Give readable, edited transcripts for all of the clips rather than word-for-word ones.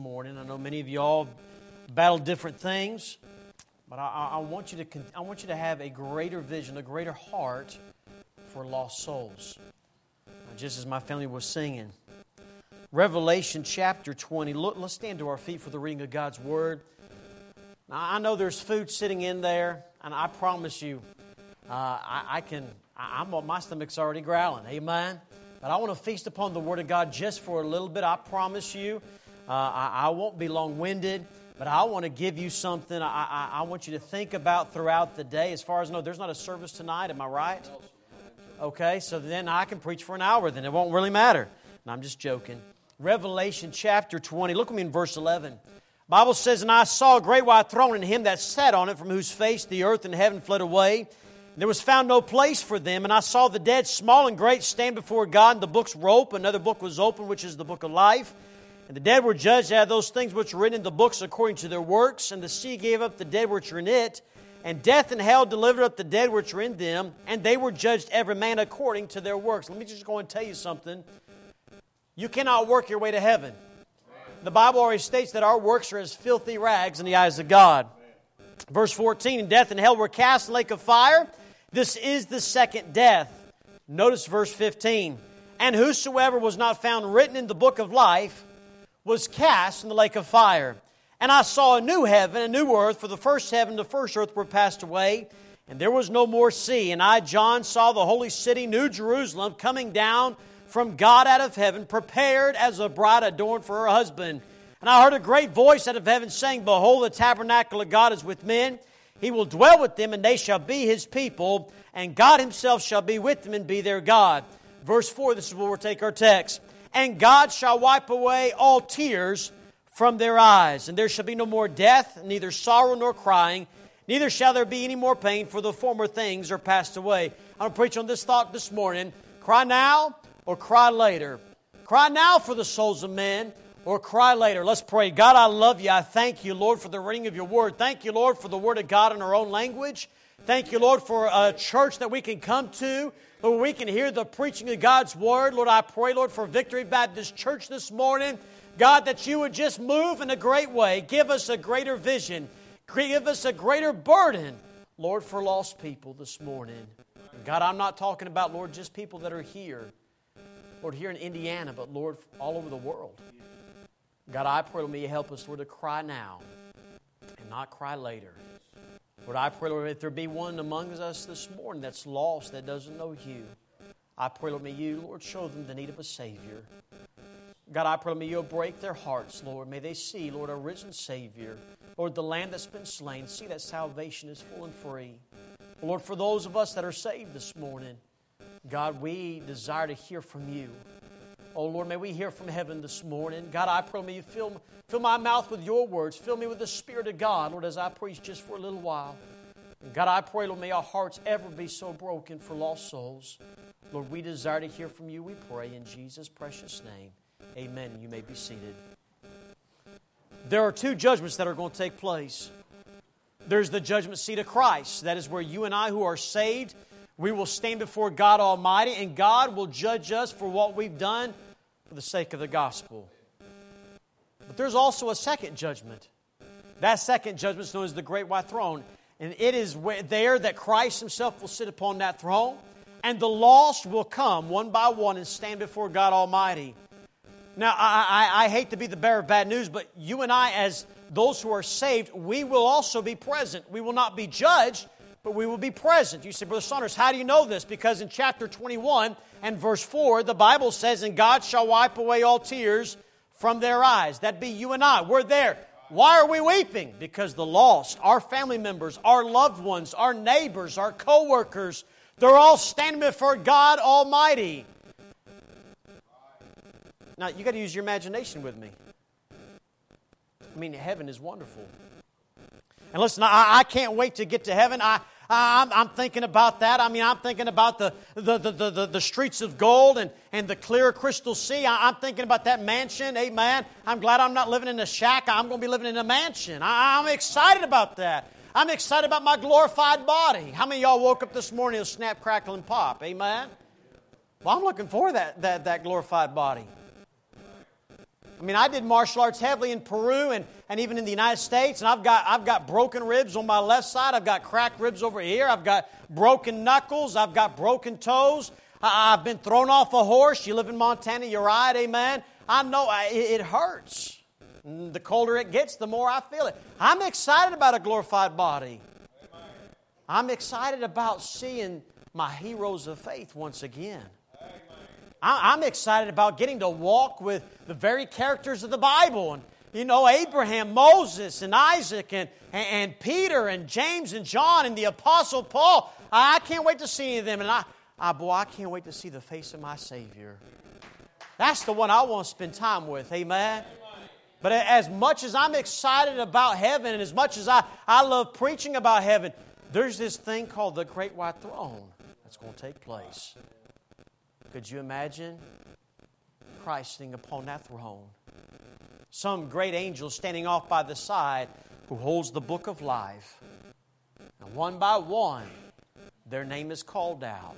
Morning. I know many of y'all battle different things, but I want you to have a greater vision, a greater heart for lost souls. Just as my family was singing, Revelation chapter 20. Look, let's stand to our feet for the reading of God's Word. Now, I know there's food sitting in there, and I promise you, my stomach's already growling. Amen. But I want to feast upon the Word of God just for a little bit. I promise you. I won't be long-winded, but I want to give you something I want you to think about throughout the day. As far as I know, there's not a service tonight, am I right? Okay, so then I can preach for an hour, then it won't really matter. No, I'm just joking. Revelation chapter 20, look with me in verse 11. The Bible says, "And I saw a great white throne, and him that sat on it, from whose face the earth and heaven fled away. There was found no place for them. And I saw the dead, small and great, stand before God, and the books were open. Another book was open, which is the book of life. And the dead were judged out of those things which were written in the books according to their works. And the sea gave up the dead which were in it. And death and hell delivered up the dead which were in them. And they were judged every man according to their works." Let me just go and tell you something. You cannot work your way to heaven. The Bible already states that our works are as filthy rags in the eyes of God. Verse 14, "And death and hell were cast in the lake of fire. This is the second death." Notice verse 15. "And whosoever was not found written in the book of life was cast in the lake of fire. And I saw a new heaven, a new earth, for the first heaven and the first earth were passed away, and there was no more sea. And I, John, saw the holy city, New Jerusalem, coming down from God out of heaven, prepared as a bride adorned for her husband. And I heard a great voice out of heaven saying, Behold, the tabernacle of God is with men. He will dwell with them, and they shall be His people, and God Himself shall be with them and be their God." Verse 4, this is where we'll take our text. "And God shall wipe away all tears from their eyes, and there shall be no more death, neither sorrow nor crying, neither shall there be any more pain, for the former things are passed away." I'm going to preach on this thought this morning. Cry now or cry later. Cry now for the souls of men, or cry later. Let's pray. God, I love You. I thank You, Lord, for the reading of Your Word. Thank You, Lord, for the Word of God in our own language. Thank You, Lord, for a church that we can come to, where we can hear the preaching of God's Word. Lord, I pray, Lord, for Victory Baptist Church this morning. God, that You would just move in a great way. Give us a greater vision. Give us a greater burden, Lord, for lost people this morning. And God, I'm not talking about, Lord, just people that are here. Lord, here in Indiana, but Lord, all over the world. God, I pray, Lord, may You help us, Lord, to cry now and not cry later. Lord, I pray, Lord, if there be one among us this morning that's lost, that doesn't know You, I pray, Lord, may You, Lord, show them the need of a Savior. God, I pray, Lord, may You'll break their hearts, Lord. May they see, Lord, a risen Savior. Lord, the Lamb that's been slain, see that salvation is full and free. Lord, for those of us that are saved this morning, God, we desire to hear from You. Oh, Lord, may we hear from heaven this morning. God, I pray, may You fill my mouth with Your words. Fill me with the Spirit of God, Lord, as I preach just for a little while. And God, I pray, Lord, may our hearts ever be so broken for lost souls. Lord, we desire to hear from You, we pray, in Jesus' precious name. Amen. You may be seated. There are two judgments that are going to take place. There's the judgment seat of Christ. That is where you and I who are saved, we will stand before God Almighty, and God will judge us for what we've done for the sake of the gospel. But there's also a second judgment. That second judgment is known as the Great White Throne. And it is there that Christ Himself will sit upon that throne, and the lost will come one by one and stand before God Almighty. Now, I hate to be the bearer of bad news, but you and I, as those who are saved, we will also be present. We will not be judged, but we will be present. You say, Brother Saunders, how do you know this? Because in chapter 21 and verse 4, the Bible says, "And God shall wipe away all tears from their eyes." That'd be you and I. We're there. Why are we weeping? Because the lost, our family members, our loved ones, our neighbors, our co-workers, they're all standing before God Almighty. Now, you got to use your imagination with me. I mean, heaven is wonderful. And listen, I can't wait to get to heaven. I'm thinking about that. I mean, I'm thinking about the streets of gold and the clear crystal sea. I'm thinking about that mansion. Amen. I'm glad I'm not living in a shack. I'm going to be living in a mansion. I'm excited about that. I'm excited about my glorified body. How many of y'all woke up this morning and snap, crackle, and pop? Amen. Well, I'm looking for that glorified body. I mean, I did martial arts heavily in Peru and even in the United States, and I've got broken ribs on my left side. I've got cracked ribs over here. I've got broken knuckles. I've got broken toes. I've been thrown off a horse. You live in Montana, you're right, amen. I know it hurts. The colder it gets, the more I feel it. I'm excited about a glorified body. I'm excited about seeing my heroes of faith once again. I'm excited about getting to walk with the very characters of the Bible. And, you know, Abraham, Moses, and Isaac, and Peter, and James, and John, and the Apostle Paul. I can't wait to see any of them. And I can't wait to see the face of my Savior. That's the one I want to spend time with. Amen. But as much as I'm excited about heaven, and as much as I love preaching about heaven, there's this thing called the Great White Throne that's going to take place. Could you imagine Christ sitting upon that throne? Some great angel standing off by the side who holds the book of life. And one by one, their name is called out.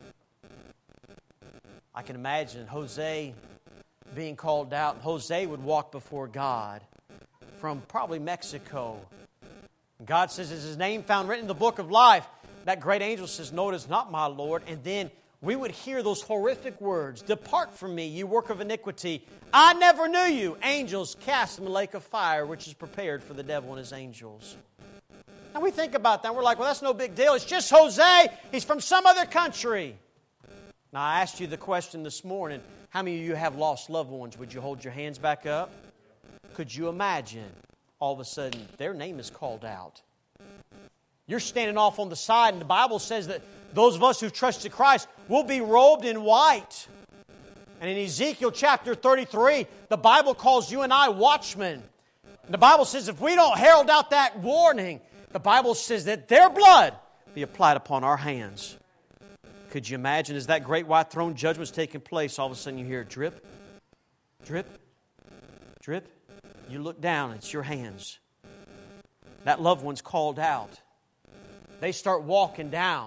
I can imagine Jose being called out. Jose would walk before God from probably Mexico. God says, is his name found written in the book of life? That great angel says, no, it is not, my Lord. And then we would hear those horrific words, depart from me, you work of iniquity. I never knew you. Angels cast in the lake of fire, which is prepared for the devil and his angels. And we think about that. We're like, well, that's no big deal. It's just Jose. He's from some other country. Now, I asked you the question this morning, how many of you have lost loved ones? Would you hold your hands back up? Could you imagine all of a sudden their name is called out? You're standing off on the side, and the Bible says that those of us who trusted Christ will be robed in white. And in Ezekiel chapter 33, the Bible calls you and I watchmen. And the Bible says if we don't herald out that warning, the Bible says that their blood be applied upon our hands. Could you imagine as that great white throne judgment's taking place, all of a sudden you hear drip, drip, drip. You look down, it's your hands. That loved one's called out. They start walking down.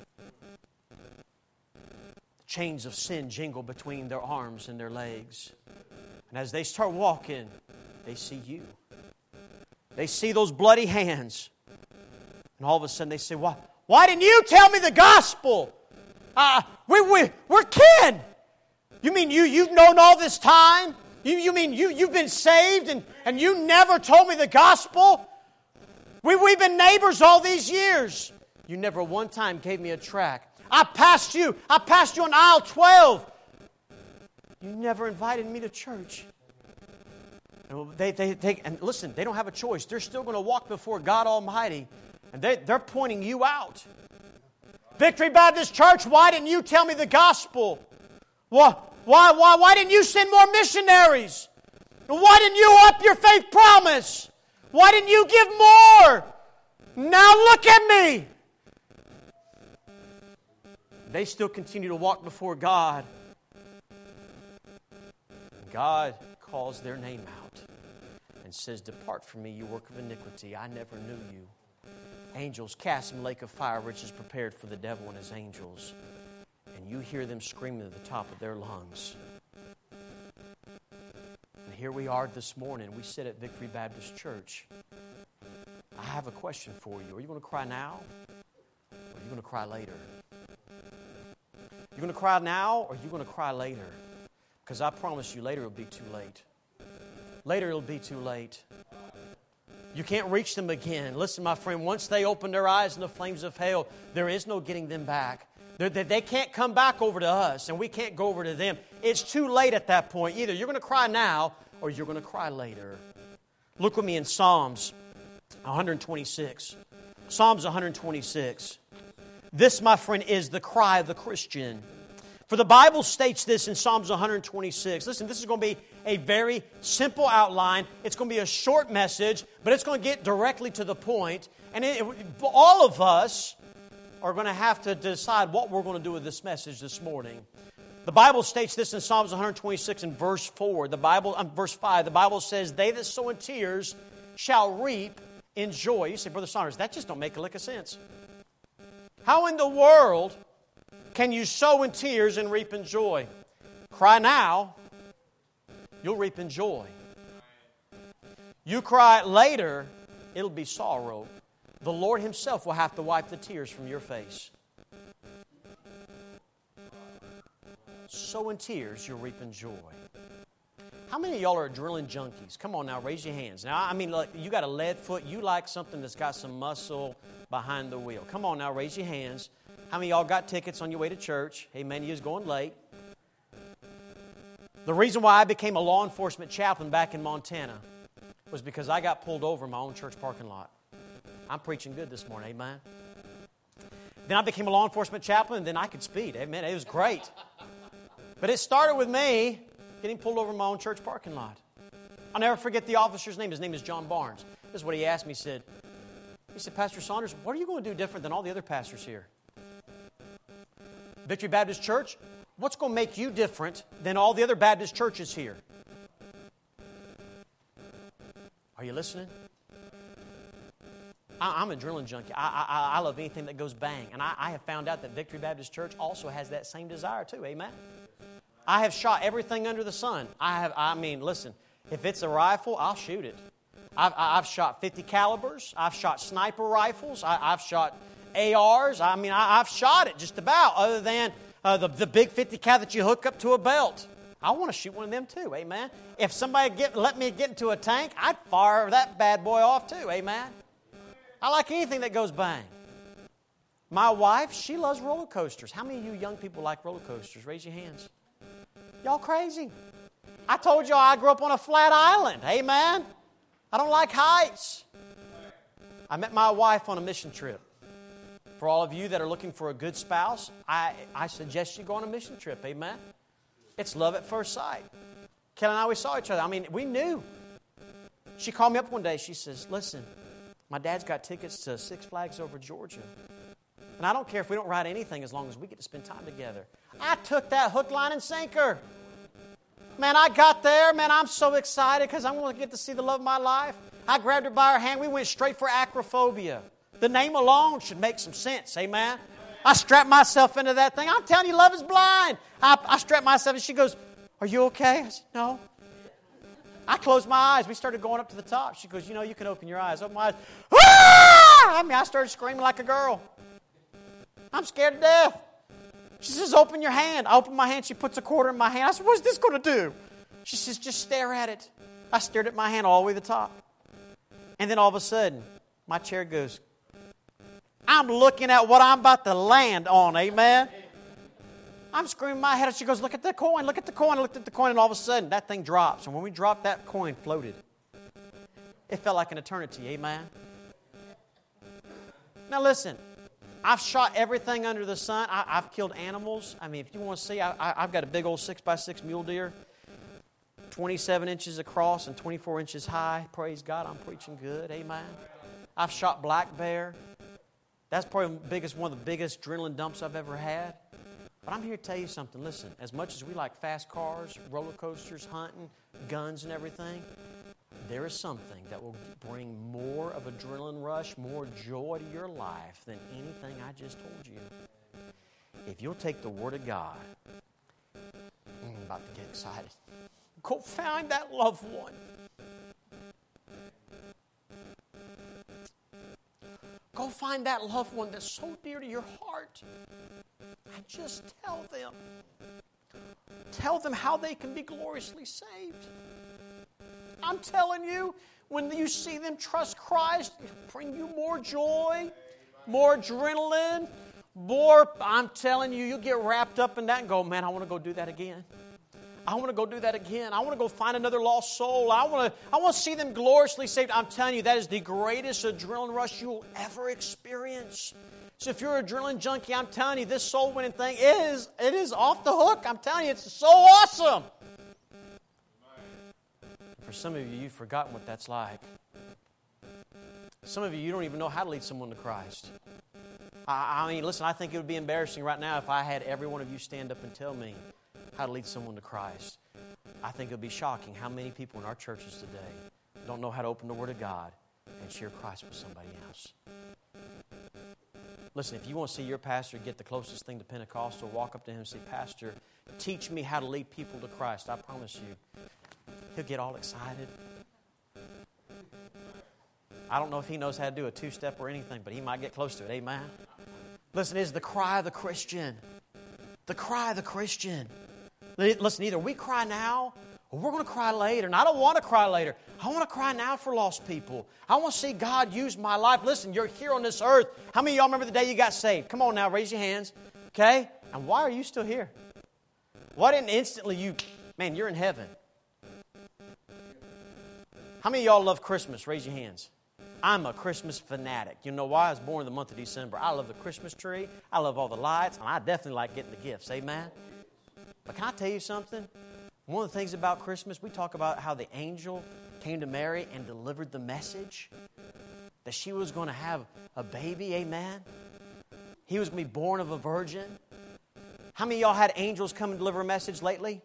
The chains of sin jingle between their arms and their legs. And as they start walking, they see you. They see those bloody hands. And all of a sudden they say, why didn't you tell me the gospel? We're kin. You mean you've known all this time? You mean you've been saved and you never told me the gospel? We've been neighbors all these years. You never one time gave me a tract. I passed you on aisle 12. You never invited me to church. And and listen, they don't have a choice. They're still going to walk before God Almighty. And they're pointing you out. Victory Baptist Church, why didn't you tell me the gospel? Why didn't you send more missionaries? Why didn't you up your faith promise? Why didn't you give more? Now look at me. They still continue to walk before God. God calls their name out and says, depart from me, you work of iniquity. I never knew you. Angels cast in the lake of fire, which is prepared for the devil and his angels. And you hear them screaming at the top of their lungs. And here we are this morning. We sit at Victory Baptist Church. I have a question for you. Are you going to cry now? Or are you going to cry later? You're going to cry now, or are you going to cry later? Because I promise you, later it'll be too late. Later it'll be too late. You can't reach them again. Listen, my friend, once they open their eyes in the flames of hell, there is no getting them back. They can't come back over to us, and we can't go over to them. It's too late at that point. Either you're going to cry now, or you're going to cry later. Look with me in Psalms 126. Psalms 126. This, my friend, is the cry of the Christian. For the Bible states this in Psalms 126. Listen, this is going to be a very simple outline. It's going to be a short message, but it's going to get directly to the point. And all of us are going to have to decide what we're going to do with this message this morning. The Bible states this in Psalms 126 and verse 4. Verse 5, the Bible says, they that sow in tears shall reap in joy. You say, Brother Saunders, that just don't make a lick of sense. How in the world can you sow in tears and reap in joy? Cry now. you'll reap in joy. You cry later, it'll be sorrow. The Lord Himself will have to wipe the tears from your face. Sow in tears, you'll reap in joy. How many of y'all are adrenaline junkies? Come on now, raise your hands. Now, I mean, look, you got a lead foot. You like something that's got some muscle behind the wheel. Come on now, raise your hands. How many of y'all got tickets on your way to church? Amen, you was going late. The reason why I became a law enforcement chaplain back in Montana was because I got pulled over in my own church parking lot. I'm preaching good this morning, amen. Then I became a law enforcement chaplain, and then I could speed, amen. It was great. But it started with me getting pulled over in my own church parking lot. I'll never forget the officer's name. His name is John Barnes. This is what he asked me. He said, Pastor Saunders, what are you going to do different than all the other pastors here? Victory Baptist Church, what's going to make you different than all the other Baptist churches here? Are you listening? I'm an adrenaline junkie. I love anything that goes bang. And I have found out that Victory Baptist Church also has that same desire too. Amen? I have shot everything under the sun. Listen, if it's a rifle, I'll shoot it. I've shot 50 calibers. I've shot sniper rifles. I've shot ARs. I've shot it just about, other than the big 50 cal that you hook up to a belt. I want to shoot one of them too, amen. If somebody let me get into a tank, I'd fire that bad boy off too, amen. I like anything that goes bang. My wife, she loves roller coasters. How many of you young people like roller coasters? Raise your hands. Y'all crazy. I told y'all I grew up on a flat island, amen. I don't like heights. I met my wife on a mission trip. For all of you that are looking for a good spouse, I suggest you go on a mission trip, amen. It's love at first sight. Kelly and I, we saw each other. We knew. She called me up one day. She says, listen, my dad's got tickets to Six Flags over Georgia. And I don't care if we don't ride anything as long as we get to spend time together. I took that hook, line, and sinker. Man, I got there. Man, I'm so excited because I'm going to get to see the love of my life. I grabbed her by her hand. We went straight for acrophobia. The name alone should make some sense. Amen? I strapped myself into that thing. I'm telling you, love is blind. I strapped myself and she goes, are you okay? I said, no. I closed my eyes. We started going up to the top. She goes, you can open your eyes. Open my eyes. Ah! I started screaming like a girl. I'm scared to death. She says, open your hand. I open my hand. She puts a quarter in my hand. I said, what's this going to do? She says, just stare at it. I stared at my hand all the way to the top. And then all of a sudden, my chair goes, I'm looking at what I'm about to land on, amen? I'm screaming my head out. She goes, look at the coin, look at the coin. I looked at the coin, and all of a sudden, that thing drops. And when we dropped, that coin floated. It felt like an eternity, amen? Now listen, I've shot everything under the sun. I've killed animals. If you want to see, I've got a big old 6x6 mule deer, 27 inches across and 24 inches high. Praise God, I'm preaching good, amen? I've shot black bear. That's probably one of the biggest adrenaline dumps I've ever had. But I'm here to tell you something. Listen, as much as we like fast cars, roller coasters, hunting, guns and everything, there is something that will bring more of adrenaline rush, more joy to your life than anything I just told you. If you'll take the Word of God, I'm about to get excited. Go find that loved one. Go find that loved one that's so dear to your heart. And just tell them. Tell them how they can be gloriously saved. I'm telling you, when you see them trust Christ, it'll bring you more joy, more adrenaline, I'm telling you, you'll get wrapped up in that and go, man, I want to go do that again. I want to go do that again. I want to go find another lost soul. I want to see them gloriously saved. I'm telling you, that is the greatest adrenaline rush you will ever experience. So if you're an adrenaline junkie, I'm telling you, this soul winning thing it is off the hook. I'm telling you, it's so awesome. For some of you, you've forgotten what that's like. Some of you don't even know how to lead someone to Christ. Listen, I think it would be embarrassing right now if I had every one of you stand up and tell me how to lead someone to Christ. I think it would be shocking how many people in our churches today don't know how to open the Word of God and share Christ with somebody else. Listen, if you want to see your pastor get the closest thing to Pentecostal, walk up to him and say, Pastor, teach me how to lead people to Christ. I promise you, he'll get all excited. I don't know if he knows how to do a two-step or anything, but he might get close to it. Amen? Listen, it is the cry of the Christian. The cry of the Christian. Listen, either we cry now or we're going to cry later. And I don't want to cry later. I want to cry now for lost people. I want to see God use my life. Listen, you're here on this earth. How many of y'all remember the day you got saved? Come on now, raise your hands. Okay? And why are you still here? Why didn't instantly man, you're in heaven. How many of y'all love Christmas? Raise your hands. I'm a Christmas fanatic. You know why? I was born in the month of December. I love the Christmas tree. I love all the lights. And I definitely like getting the gifts. Amen? But can I tell you something? One of the things about Christmas, we talk about how the angel came to Mary and delivered the message that she was going to have a baby. Amen? He was going to be born of a virgin. How many of y'all had angels come and deliver a message lately?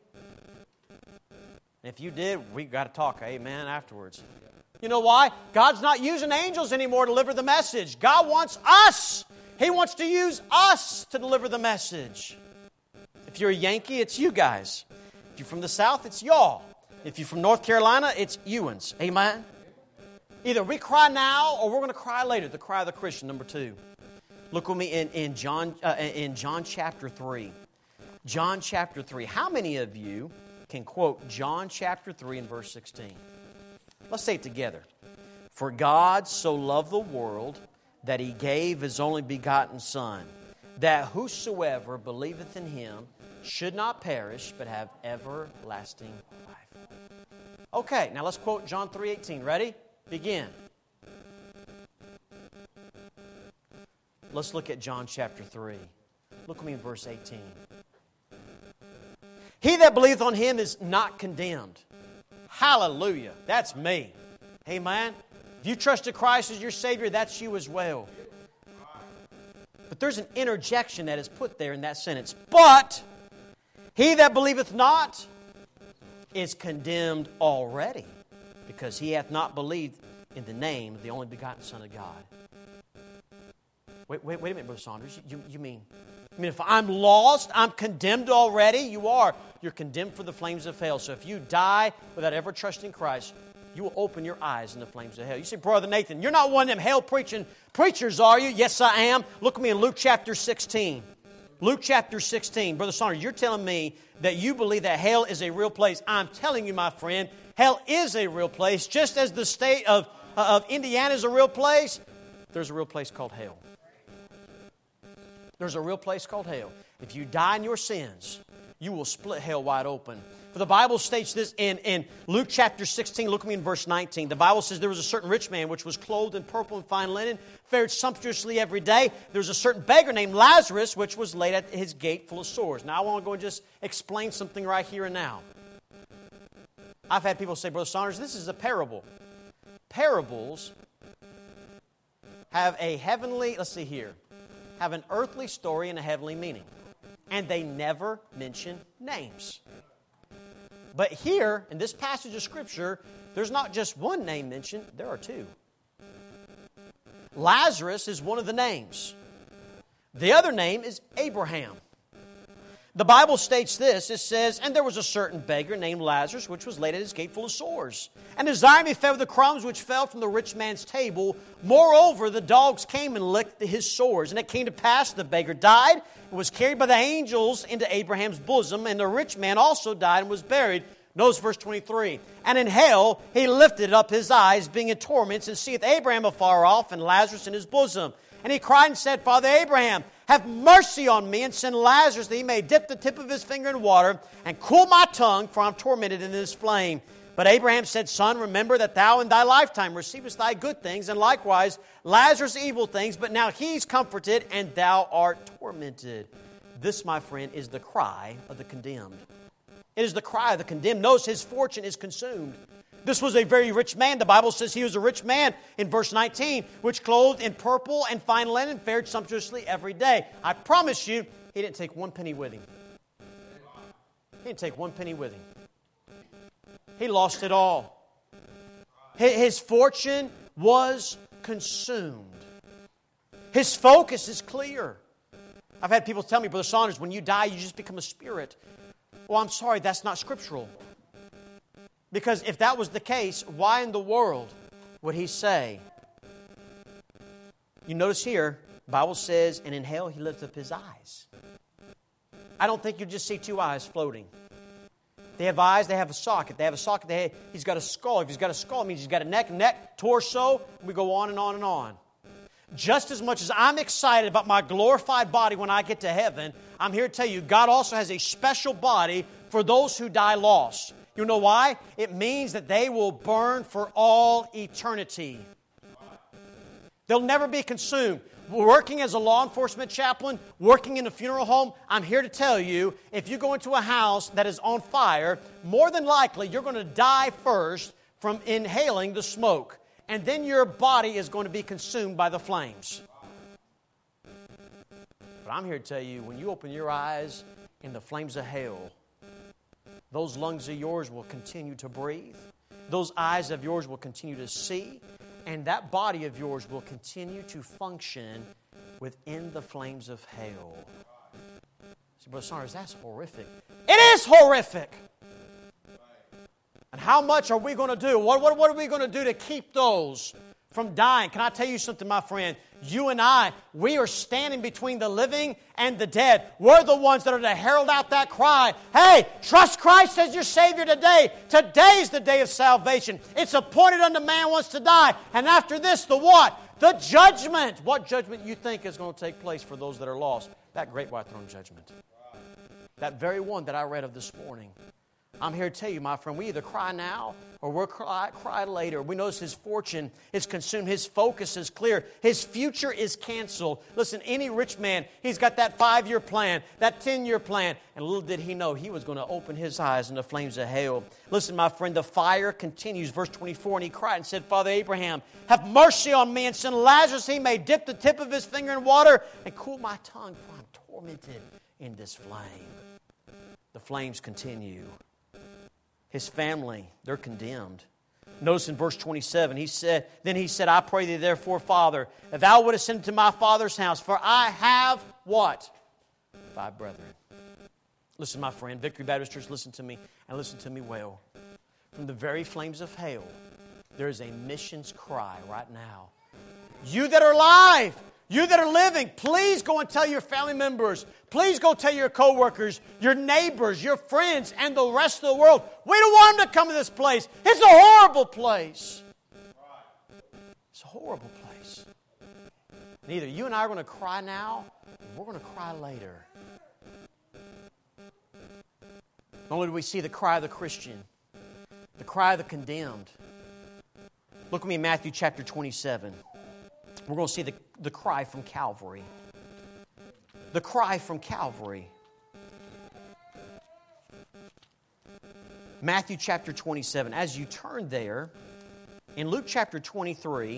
If you did, we got to talk, amen, afterwards. You know why? God's not using angels anymore to deliver the message. God wants us. He wants to use us to deliver the message. If you're a Yankee, it's you guys. If you're from the South, it's y'all. If you're from North Carolina, it's Ewans. Amen? Either we cry now or we're going to cry later. The cry of the Christian, number 2. Look with me in John chapter 3. John chapter 3. How many of you can quote John chapter 3 and verse 16? Let's say it together. For God so loved the world that He gave His only begotten Son, that whosoever believeth in Him should not perish, but have everlasting life. Okay, now let's quote John 3:18. Ready? Begin. Let's look at John chapter 3. Look with me in verse 18. He that believeth on Him is not condemned. Hallelujah. That's me. Amen. If you trusted Christ as your Savior, that's you as well. But there's an interjection that is put there in that sentence. But he that believeth not is condemned already, because he hath not believed in the name of the only begotten Son of God. Wait a minute, Brother Saunders. You mean if I'm lost, I'm condemned already? You are. You're condemned for the flames of hell. So if you die without ever trusting Christ, you will open your eyes in the flames of hell. You say, Brother Nathan, you're not one of them hell-preaching preachers, are you? Yes, I am. Look at me in Luke chapter 16. Luke chapter 16. Brother Saunders, you're telling me that you believe that hell is a real place. I'm telling you, my friend, hell is a real place. Just as the state of Indiana is a real place, there's a real place called hell. There's a real place called hell. If you die in your sins, you will split hell wide open. For the Bible states this in Luke chapter 16. Look at me in verse 19. The Bible says there was a certain rich man which was clothed in purple and fine linen, fared sumptuously every day. There was a certain beggar named Lazarus which was laid at his gate full of sores. Now I want to go and just explain something right here and now. I've had people say, Brother Saunders, this is a parable. Parables have a heavenly, have an earthly story and a heavenly meaning. And they never mention names. But here, in this passage of Scripture, there's not just one name mentioned, there are two. Lazarus is one of the names. The other name is Abraham. The Bible states this, it says, and there was a certain beggar named Lazarus, which was laid at his gate full of sores, and desiring to be fed with the crumbs which fell from the rich man's table. Moreover, the dogs came and licked his sores. And it came to pass, the beggar died, and was carried by the angels into Abraham's bosom, and the rich man also died and was buried. Notice verse 23. And in hell he lifted up his eyes, being in torments, and seeth Abraham afar off, and Lazarus in his bosom. And he cried and said, Father Abraham, have mercy on me, and send Lazarus that he may dip the tip of his finger in water, and cool my tongue, for I am tormented in this flame. But Abraham said, Son, remember that thou in thy lifetime receivest thy good things, and likewise Lazarus evil things, but now he's comforted, and thou art tormented. This, my friend, is the cry of the condemned. It is the cry of the condemned. Notice his fortune is consumed. This was a very rich man. The Bible says he was a rich man in verse 19, which clothed in purple and fine linen, fared sumptuously every day. I promise you, he didn't take one penny with him. He didn't take one penny with him. He lost it all. His fortune was consumed. His focus is clear. I've had people tell me, Brother Saunders, when you die, you just become a spirit. Well, I'm sorry, that's not scriptural. Because if that was the case, why in the world would he say? You notice here, the Bible says, and in hell he lifted up his eyes. I don't think you just see two eyes floating. They have eyes, they have a socket. They have a socket, he's got a skull. If he's got a skull, it means he's got a neck, torso. We go on and on and on. Just as much as I'm excited about my glorified body when I get to heaven, I'm here to tell you, God also has a special body for those who die lost. You know why? It means that they will burn for all eternity. They'll never be consumed. Working as a law enforcement chaplain, working in a funeral home, I'm here to tell you, if you go into a house that is on fire, more than likely you're going to die first from inhaling the smoke. And then your body is going to be consumed by the flames. But I'm here to tell you, when you open your eyes in the flames of hell, those lungs of yours will continue to breathe. Those eyes of yours will continue to see. And that body of yours will continue to function within the flames of hell. See, Brother Saunders, that's horrific. It is horrific! And how much are we going to do? What are we going to do to keep those from dying? Can I tell you something, my friend? You and I, we are standing between the living and the dead. We're the ones that are to herald out that cry. Hey, trust Christ as your Savior today. Today's the day of salvation. It's appointed unto man once to die. And after this, the what? The judgment. What judgment you think is going to take place for those that are lost? That great white throne judgment. That very one that I read of this morning. I'm here to tell you, my friend, we either cry now or we'll cry later. We notice his fortune is consumed. His focus is clear. His future is canceled. Listen, any rich man, he's got that 5-year plan, that 10-year plan. And little did he know he was going to open his eyes in the flames of hell. Listen, my friend, the fire continues. Verse 24, and he cried and said, Father Abraham, have mercy on me and send Lazarus, he may dip the tip of his finger in water and cool my tongue, for I'm tormented in this flame. The flames continue. His family, they're condemned. Notice in verse 27, he said, I pray thee therefore, Father, if thou wouldest send to my father's house, for I have what? 5 brethren. Listen, my friend, Victory Baptist Church, listen to me, and listen to me well. From the very flames of hell, there is a missions cry right now. You that are alive, you that are living, please go and tell your family members. Please go tell your coworkers, your neighbors, your friends, and the rest of the world. We don't want them to come to this place. It's a horrible place. It's a horrible place. And either you and I are going to cry now, or we're going to cry later. Not only do we see the cry of the Christian, the cry of the condemned. Look with me in Matthew chapter 27. We're going to see the cry from Calvary. The cry from Calvary. Matthew chapter 27. As you turn there, in Luke chapter 23,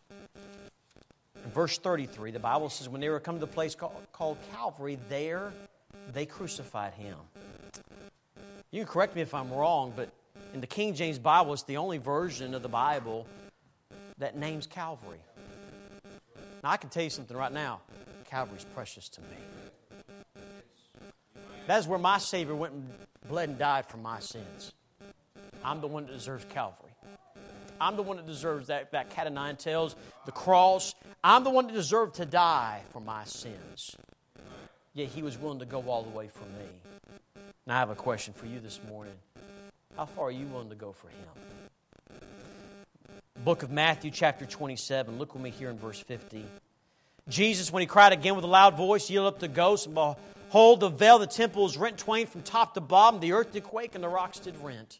verse 33, the Bible says, when they were come to the place called Calvary, there they crucified him. You can correct me if I'm wrong, but in the King James Bible, it's the only version of the Bible that names Calvary. Now, I can tell you something right now. Calvary's precious to me. That is where my Savior went and bled and died for my sins. I'm the one that deserves Calvary. I'm the one that deserves that cat of nine tails, the cross. I'm the one that deserved to die for my sins. Yet He was willing to go all the way for me. Now, I have a question for you this morning. How far are you willing to go for Him? Book of Matthew, chapter 27. Look with me here in verse 50. Jesus, when He cried again with a loud voice, yielded up the ghost, and behold, the veil of the temple was rent twain from top to bottom. The earth did quake, and the rocks did rent.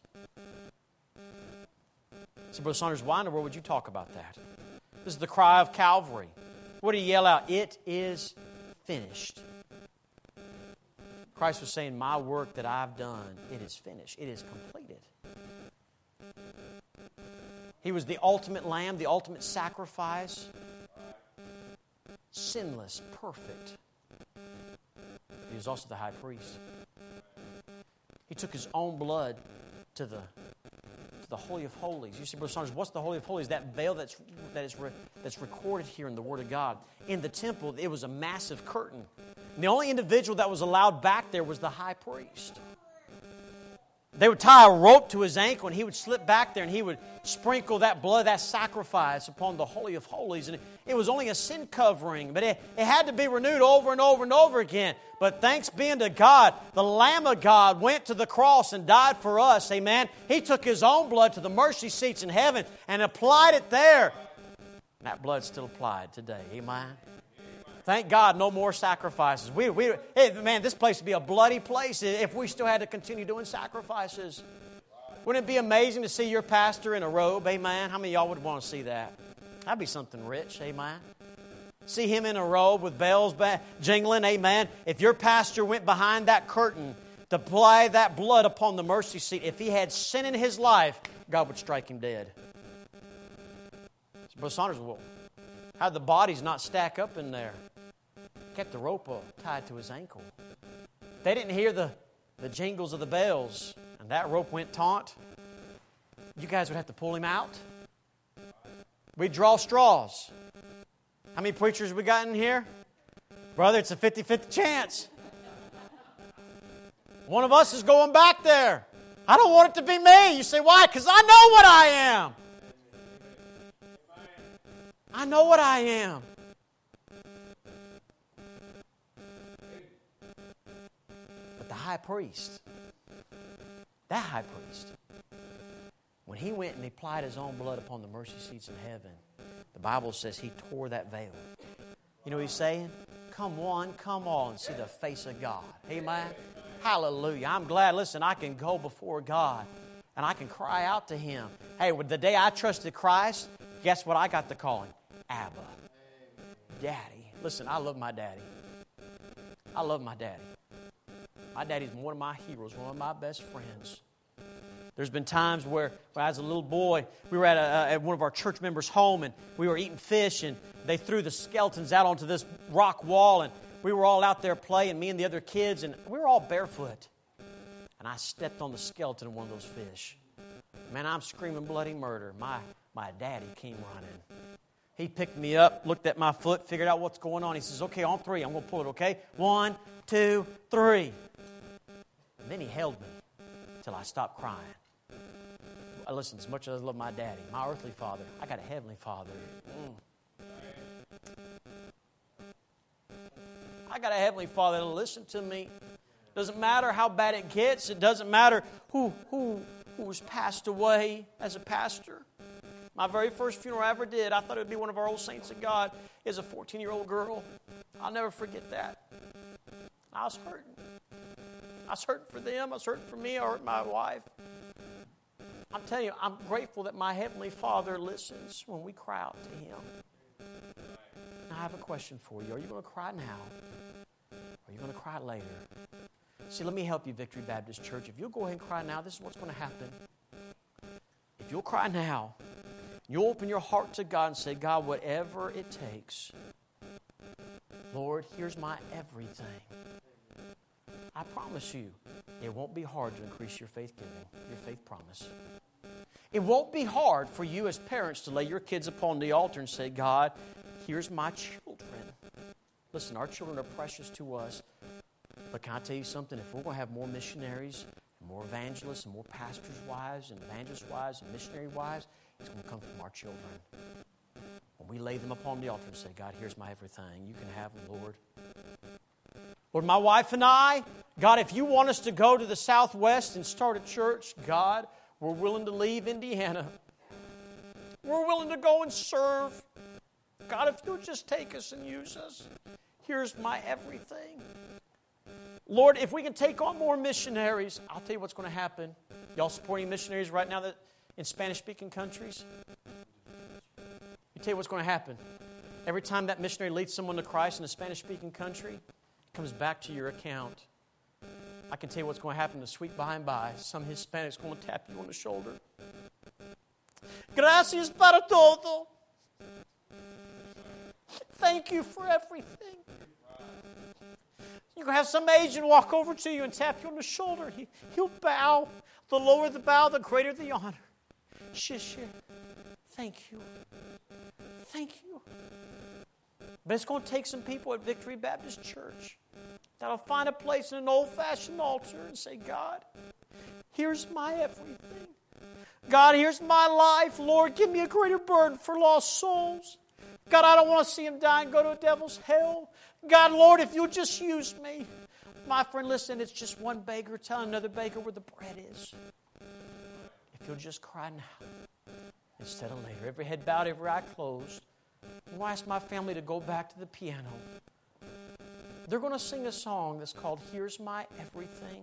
So, Brother Saunders, why in the world would you talk about that? This is the cry of Calvary. What do you yell out? It is finished. Christ was saying, my work that I've done, it is finished. It is completed. He was the ultimate lamb, the ultimate sacrifice. Sinless, perfect. He was also the high priest. He took His own blood to the Holy of Holies. You see, Brother Saunders, what's the Holy of Holies? That veil that's recorded here in the Word of God. In the temple, it was a massive curtain. And the only individual that was allowed back there was the high priest. They would tie a rope to his ankle, and he would slip back there, and he would sprinkle that blood, that sacrifice, upon the Holy of Holies. And it was only a sin covering, but it had to be renewed over and over and over again. But thanks be unto God, the Lamb of God went to the cross and died for us. Amen. He took His own blood to the mercy seats in heaven and applied it there. And that blood's still applied today. Amen. Thank God, no more sacrifices. Hey, man, this place would be a bloody place if we still had to continue doing sacrifices. Wouldn't it be amazing to see your pastor in a robe? Amen. How many of y'all would want to see that? That'd be something rich. Amen. See him in a robe with bells jingling. Amen. If your pastor went behind that curtain to apply that blood upon the mercy seat, if he had sin in his life, God would strike him dead. Brother Saunders, well, how'd the bodies not stack up in there? Kept the rope tied to his ankle. They didn't hear the jingles of the bells, and that rope went taut. You guys would have to pull him out. We'd draw straws. How many preachers we got in here? Brother, it's a 50-50 chance. One of us is going back there. I don't want it to be me. You say, why? Because I know what I am. I know what I am. But the high priest, that high priest, when he went and he applied his own blood upon the mercy seats in heaven, the Bible says he tore that veil. You know what he's saying? Come one, come all, and see the face of God. Amen? Hallelujah. I'm glad, listen, I can go before God and I can cry out to Him. Hey, the day I trusted Christ, guess what I got to call Him? Abba. Daddy. Listen, I love my daddy. I love my daddy. My daddy's one of my heroes, one of my best friends. There's been times where as a little boy, we were at one of our church members' home, and we were eating fish, and they threw the skeletons out onto this rock wall, and we were all out there playing, me and the other kids, and we were all barefoot. And I stepped on the skeleton of one of those fish. Man, I'm screaming bloody murder. My daddy came running. He picked me up, looked at my foot, figured out what's going on. He says, okay, on three, I'm going to pull it, okay? 1, 2, 3. And then he held me until I stopped crying. Listen, as much as I love my daddy, my earthly father, I got a heavenly father. I got a heavenly father that'll listen to me. Doesn't matter how bad it gets. It doesn't matter who's passed away as a pastor. My very first funeral I ever did, I thought it would be one of our old saints of God, is a 14-year-old girl. I'll never forget that. I was hurting. I was hurting for them. I was hurting for me. I hurt my wife. I'm telling you, I'm grateful that my Heavenly Father listens when we cry out to Him. Now, I have a question for you. Are you going to cry now? Or are you going to cry later? See, let me help you, Victory Baptist Church. If you'll go ahead and cry now, this is what's going to happen. If you'll cry now, you'll open your heart to God and say, God, whatever it takes, Lord, here's my everything. I promise you, it won't be hard to increase your faith giving, your faith promise. It won't be hard for you as parents to lay your kids upon the altar and say, God, here's my children. Listen, our children are precious to us. But can I tell you something? If we're going to have more missionaries, and more evangelists, and more pastors' wives, and evangelists' wives, and missionary wives, it's going to come from our children. When we lay them upon the altar and say, God, here's my everything. You can have them, Lord. Lord, my wife and I, God, if you want us to go to the Southwest and start a church, God, we're willing to leave Indiana. We're willing to go and serve. God, if you'll just take us and use us, here's my everything. Lord, if we can take on more missionaries, I'll tell you what's going to happen. Y'all supporting missionaries right now that in Spanish-speaking countries? I'll tell you what's going to happen. Every time that missionary leads someone to Christ in a Spanish-speaking country, it comes back to your account. I can tell you what's going to happen in the sweet by and by. Some Hispanics going to tap you on the shoulder. Gracias para todo. Thank you for everything. You're going to have some Asian walk over to you and tap you on the shoulder. He'll bow. The lower the bow, the greater the honor. Shishir. Thank you. Thank you. But it's going to take some people at Victory Baptist Church that'll find a place in an old-fashioned altar and say, God, here's my everything. God, here's my life. Lord, give me a greater burden for lost souls. God, I don't want to see them die and go to a devil's hell. God, Lord, if you'll just use me. My friend, listen, it's just one beggar telling another beggar where the bread is. If you'll just cry now instead of later. Every head bowed, every eye closed. I want to ask my family to go back to the piano. They're going to sing a song that's called Here's My Everything.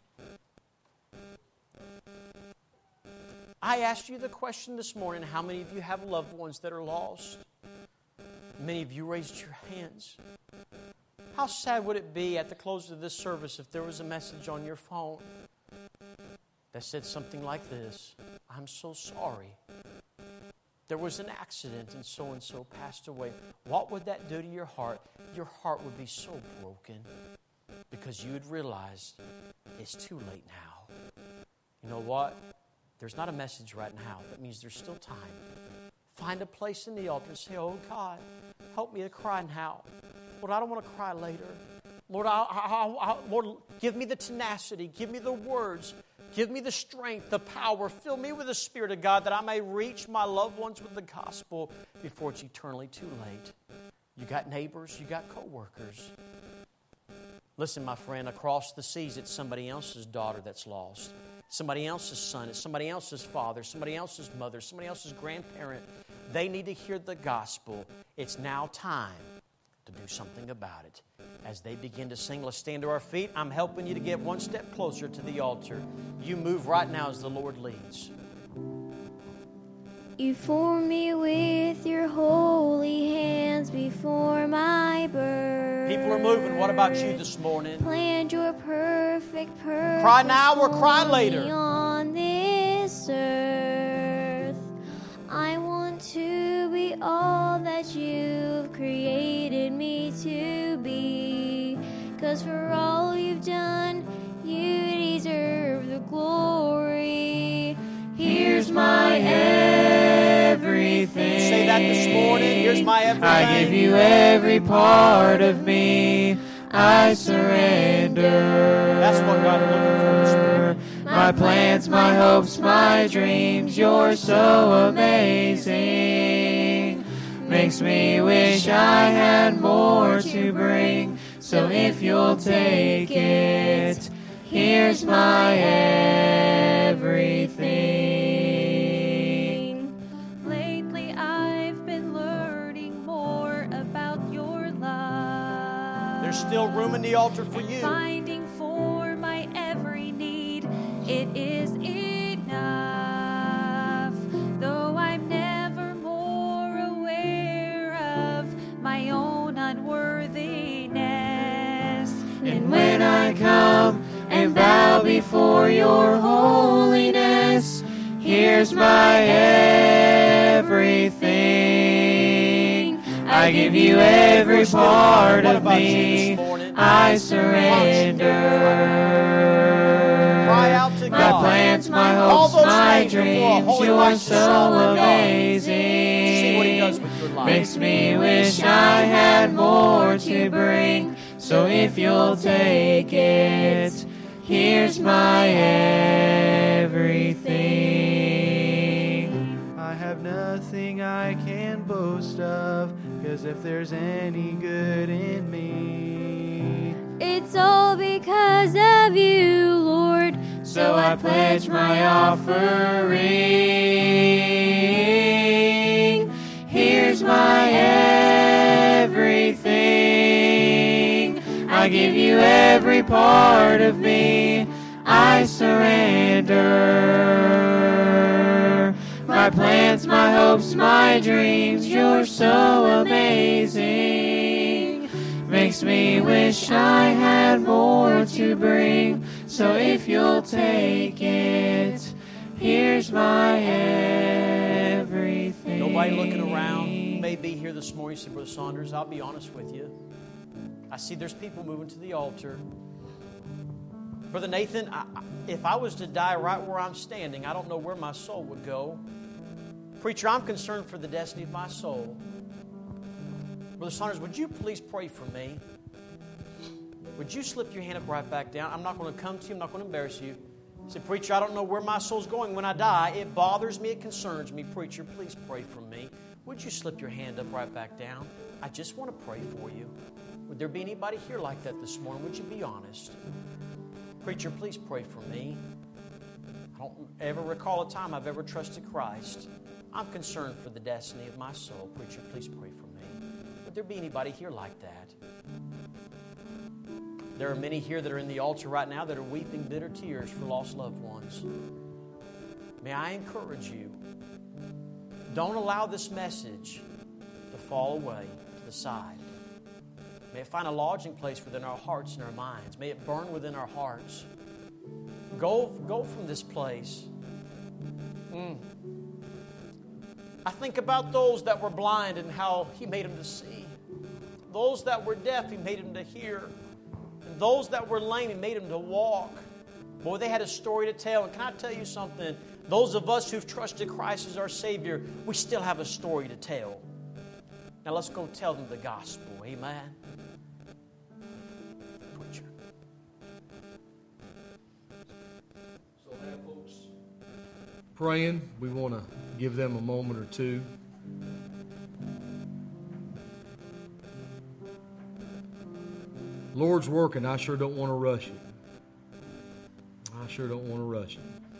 I asked you the question this morning, how many of you have loved ones that are lost? Many of you raised your hands. How sad would it be at the close of this service if there was a message on your phone that said something like this: I'm so sorry. There was an accident and so passed away. What would that do to your heart? Your heart would be so broken because you would realize it's too late now. You know what? There's not a message right now. That means there's still time. Find a place in the altar and say, oh God, help me to cry now. Lord, I don't want to cry later. Lord, Lord, give me the tenacity. Give me the words. Give me the strength, the power. Fill me with the Spirit of God that I may reach my loved ones with the gospel before it's eternally too late. You got neighbors. You got co-workers. Listen, my friend, across the seas, it's somebody else's daughter that's lost. Somebody else's son. It's somebody else's father. Somebody else's mother. Somebody else's grandparent. They need to hear the gospel. It's now time to do something about it. As they begin to sing, let's stand to our feet. I'm helping you to get one step closer to the altar. You move right now as the Lord leads. You form me with your holy hands before my birth. People are moving. What about you this morning? Planned your perfect purpose. Cry now or cry later. On this earth, I want to be all that you've created me to be. 'Cause for all you've done, you deserve the glory. Here's my everything. Say that this morning. Here's my everything. I give you every part of me. I surrender. That's what God is looking for this morning. My plans, my hopes, my dreams, you're so amazing. Makes me wish I had more to bring. So if you'll take it, here's my everything. Lately I've been learning more about your love. There's still room in the altar for you. Finding for my every need, it is enough. Though I'm never more aware of my own unworthiness. And when I come and bow before your holiness, here's my everything. I give you every part of me. I surrender. Cry out to My God. plans, my All hopes, those my things before a dreams, holy, you are righteous so sovereign God. amazing. See what He does with your life. Makes me wish I had more to bring. So if you'll take it, here's my everything. I have nothing I can boast of, 'cause if there's any good in me, It's all because of you, Lord. so I pledge my offering. Here's my everything. I give you every part of me. I surrender. My plans, my hopes, my dreams, you're so amazing. Makes me wish I had more to bring. So if you'll take it, here's my everything. Nobody looking around. You may be here this morning. You say, Brother Saunders, I'll be honest with you. I see there's people moving to the altar. Brother Nathan, if I was to die right where I'm standing, I don't know where my soul would go. Preacher, I'm concerned for the destiny of my soul. Brother Saunders, would you please pray for me? Would you slip your hand up right back down? I'm not going to come to you. I'm not going to embarrass you. You say, preacher, I don't know where my soul's going when I die. It bothers me. It concerns me. Preacher, please pray for me. Would you slip your hand up right back down? I just want to pray for you. Would there be anybody here like that this morning? Would you be honest? Preacher, please pray for me. I don't ever recall a time I've ever trusted Christ. I'm concerned for the destiny of my soul. Preacher, please pray for me. Would there be anybody here like that? There are many here that are in the altar right now that are weeping bitter tears for lost loved ones. May I encourage you, don't allow this message to fall away to the side. May it find a lodging place within our hearts and our minds. May it burn within our hearts. Go from this place. I think about those that were blind and how He made them to see. Those that were deaf, He made them to hear. And those that were lame, He made them to walk. Boy, they had a story to tell. And can I tell you something? Those of us who've trusted Christ as our Savior, we still have a story to tell. Now let's go tell them the gospel. Amen. Preacher. So that folks praying, we want to give them a moment or two. Lord's working. I sure don't want to rush it. I sure don't want to rush it.